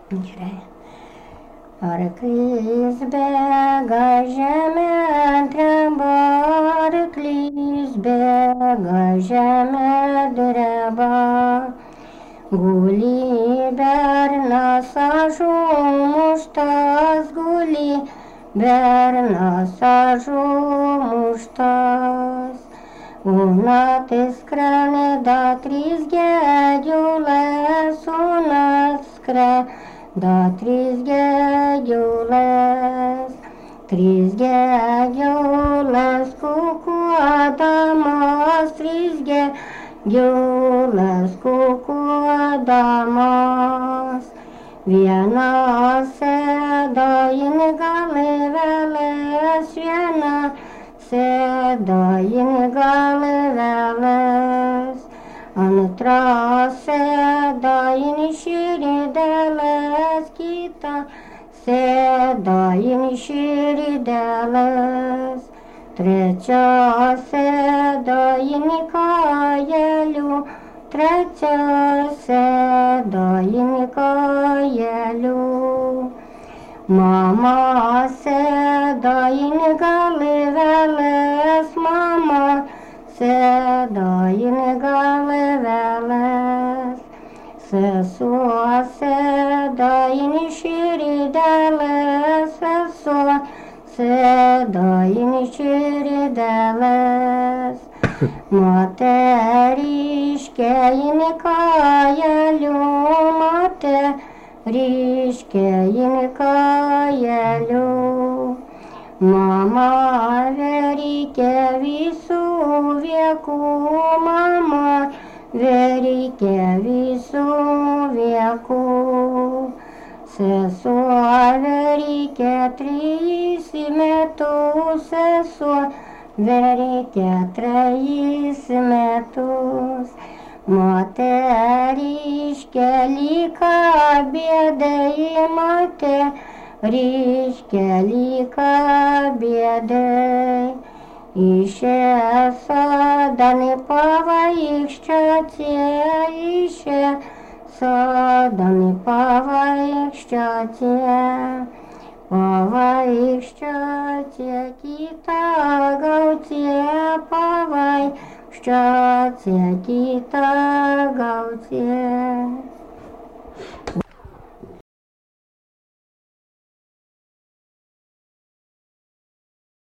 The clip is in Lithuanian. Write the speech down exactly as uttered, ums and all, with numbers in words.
Gerai. Arklys bėga žemė, dreba, arklys bėga žemė, dreba. Guli bernas užmuštas, guli bernas užmuštas. Unatis skrenda trys gėdžiulės, unas skrenda trys gėdžiulės. Trys gėdžiulės kukuodamos, trys gėdžiulės kukuodamos. Viena sėda in galvelės, viena sėda in galvelės, antra sėda in širdelės, kita sėda in širdelės, trečia sėda in kajelių, trečia sėda in kajelių. Mama sėda in galvelės, mama sėda in galvelės, sesuo sėda in širdelės, sesuo sėda in širdelės. Moteriškė in kajelių, moteriškė in kajelių. Mama verikė visų viekų, mama verikė visų viekų. Sesuo verikė trys metus, sesuo verikė trejus metus. Moteriškė lyka bėdai, moteriškė lyka bėdai. Išė sodami pavaikščioti, išė sodami pavaikščioti. Pavaikščioti kitą gauti, pavaikščioti kitą gauti.